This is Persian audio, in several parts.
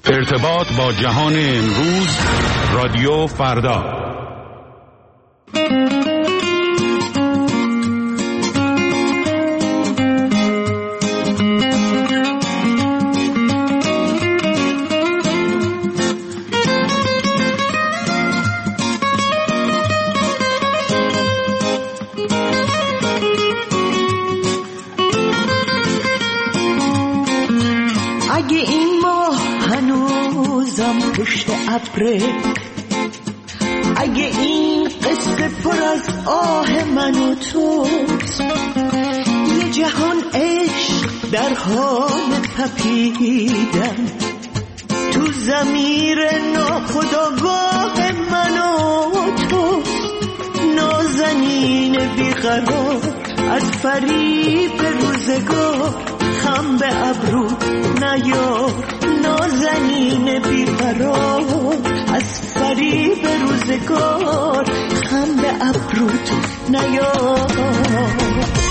ارتباط با جهان امروز، رادیو فردا. اگه این ماه هنوزم پشت ابره، اگه این قصه پر از آه من و توست، یه جهان عشق در حال تپیدن تو ضمیر ناخودآگاه من و توست. نازنین بیقرار از فریب روزگار، خم به ابرو نیار. نازنین بیقرار از فریب روزگار، خم به ابروت نیار.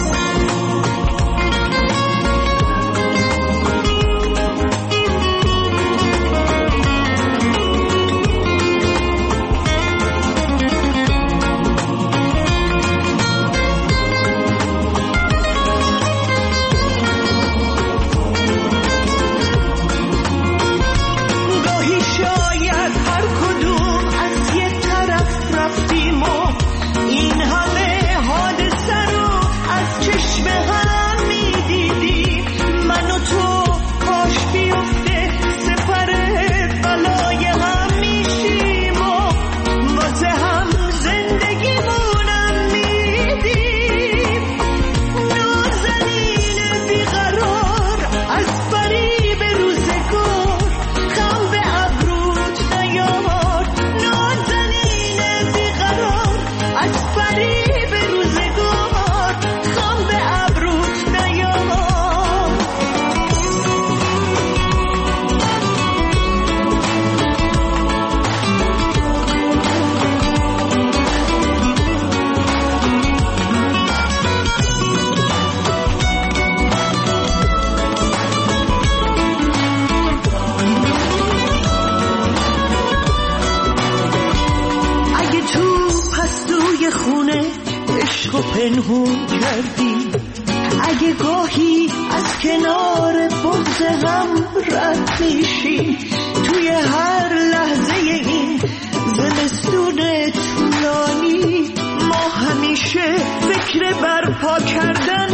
پنهون کردی، اگه گاهی از کنار بغض هم رد میشی، توی هر لحظه این زمستون طولانی ما همیشه فکر برپا کردن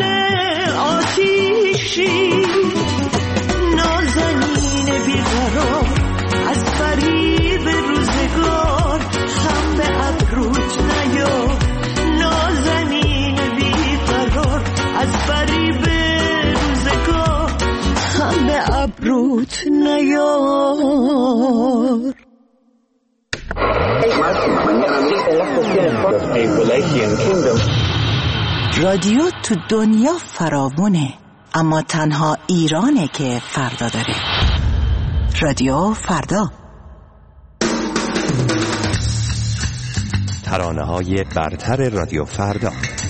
آتیشی. نازنین بیقرار از فریب روزگار، خم به ابروت نیار. نازنین بیقرار از فریب روزگار، خم به ابروت نیار. رادیو تو دنیا فراوونه، اما تنها ایرانه که فردا داره. رادیو فردا. ترانه‌های برتر رادیو فردا.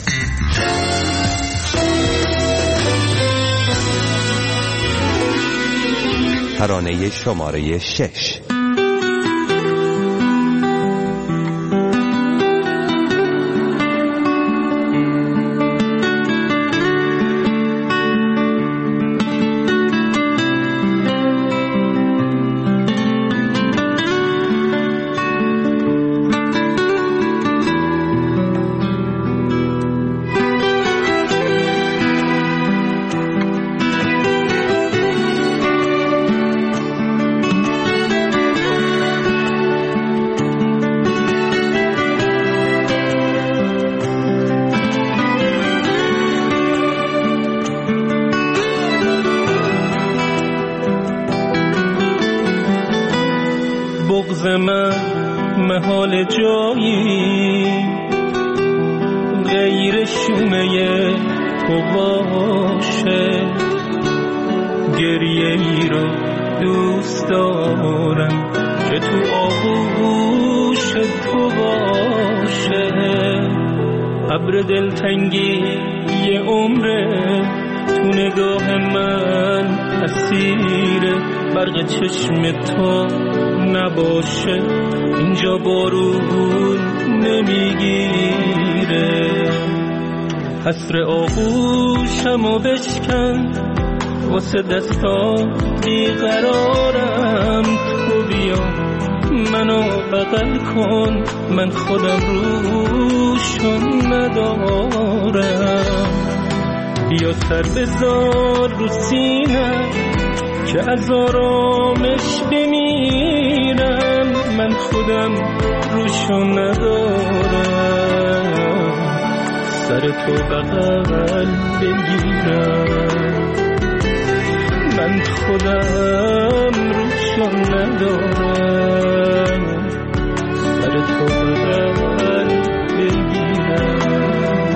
ترانه شماره 6. بغض من محال جایی غیر شومه تو باشه، گریه ای رو دوست دارم که تو آغوش تو باشه. ابر دلتنگی یه عمره تو نگاه من اسیره، برق چشم تو نباشه اینجا بارون نمیگیره. حسر آغوشمو بشکن واسه دستا بیقرارم، تو بیا منو بغل کن من خودم روشون ندارم. بیا سر بذار رو سینه که از آرامش بمیرم، من خودم روشون ندارم. سر تو بغل بگیرم من خودم روشون ندارم. سر تو بغل بگیرم.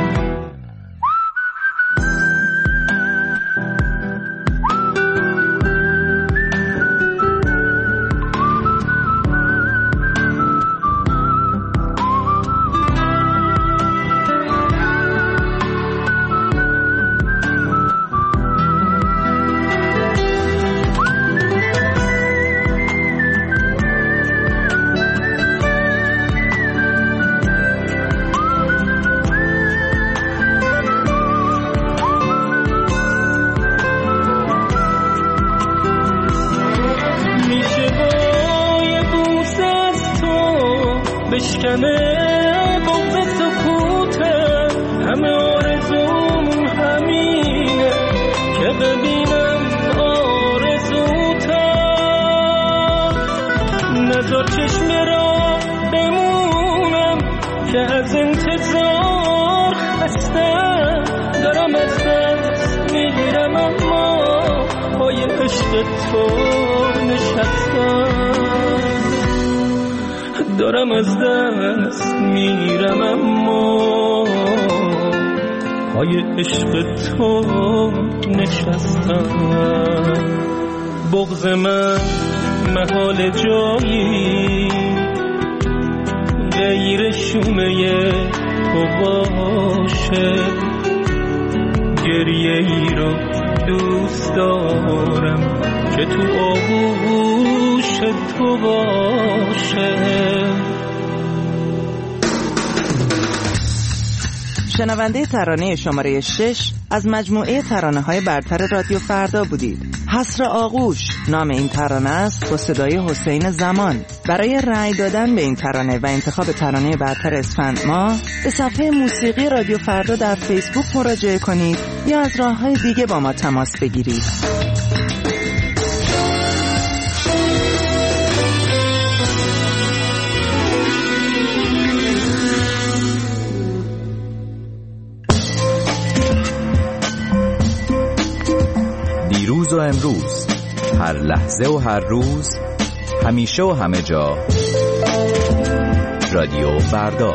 بشکنه بغض سکوتم، همه آرزوم همینه که ببینم آرزوتم. نذار چشم را بمونم که از انتظار خستم، دارم از دست میگیرم اما پای عشق تو نشستم. دارم از دست میرم اما پای عشق تو نشستم. بغض من محال جایی غیر شومه تو باشه، گریه ای رو دوست دارم که تو آغوش تو باشه. شنونده ترانه شماره 6 از مجموعه ترانه‌های برتر رادیو فردا بودید. حسر آغوش نام این ترانه است با صدای حسین زمان. برای رأی دادن به این ترانه و انتخاب ترانه برتر اسفند ماه به صفحه موسیقی رادیو فردا در فیسبوک مراجعه کنید یا از راه‌های دیگه با ما تماس بگیرید. دیروز و امروز، هر لحظه و هر روز، همیشه و همه جا، رادیو فردا.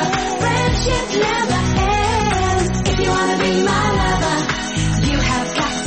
Never ends. If you wanna be my lover, you have got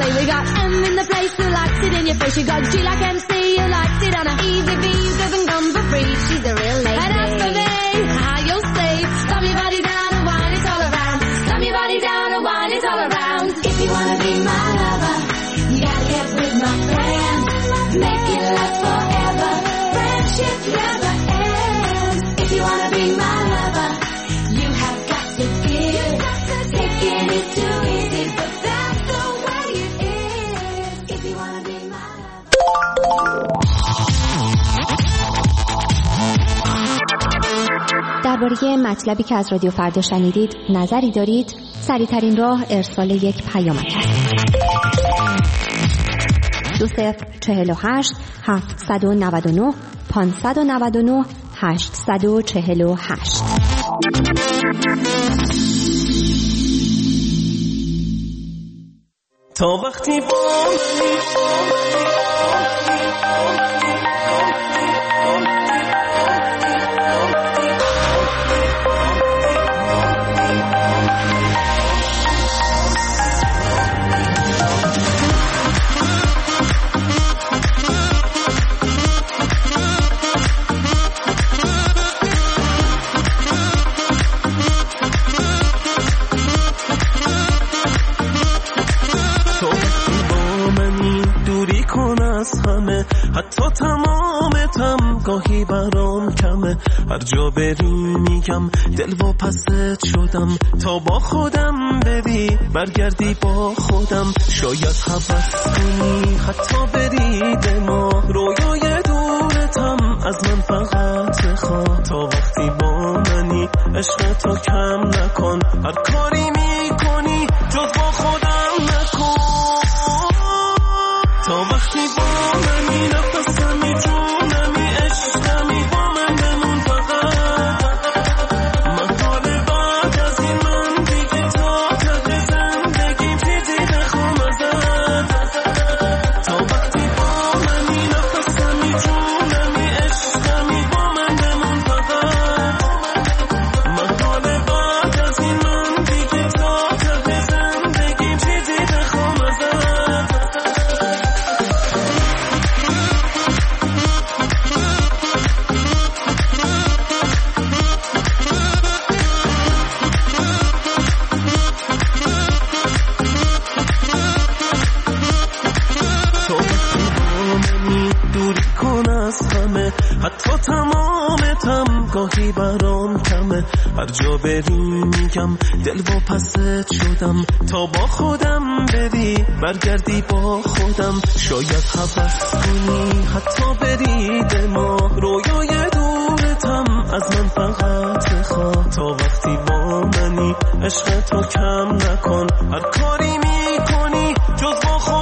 Molly. We got M in the place who likes it in your face. You got G like MC who likes it on a easy V who doesn't come for free. She's a real lady. And as for me, how you'll say, slam your body down and wine it all around. Slam your body down and wine it all around. If you wanna be my lover, you gotta get with my friends. Make it last forever. Friendship never ends. If you wanna be my lover, you have got to give. Taking it too easy, but that's the way it is. If you wanna be my lover. درباره مطلبی که از رادیو فردا شنیدید نظری دارید؟ سریع‌ترین راه ارسال یک پیامک است. 2048 799 599 848. تا وقتی با حتی تمامتم گاهی برام کمه. هر جا بری میگم دل و پست شدم. تا با خودم بری برگردی با خودم. شاید حوض کنی حتی بری دما. رویای دورتم از من فقط خواه. تا وقتی با منی عشق تا کم نکن. هر کاری میکنی جز با خودم نکن. تا وقتی با منی نفسمی جونمی عشقمی با من بمون فقط. من حال بعد از این من دیگه تا ته زندگیم چیزی نخوام ازت. تا وقتی با منی نفسمی جونمی عشقمی با من بمون فقط. من حال بعد از این من دیگه تا ته زندگیم چیزی نخوام ازت. حتی تمامتم گاهی برام کمه. هر جا بری میگم دل و پست شدم. تا با خودم بری برگردی با خودم. شاید حوض کنی حتی بری دما. رویای دورتم از من فقط خواه. تا وقتی با منی عشق تو کم نکن. هر کاری میکنی جز با خودم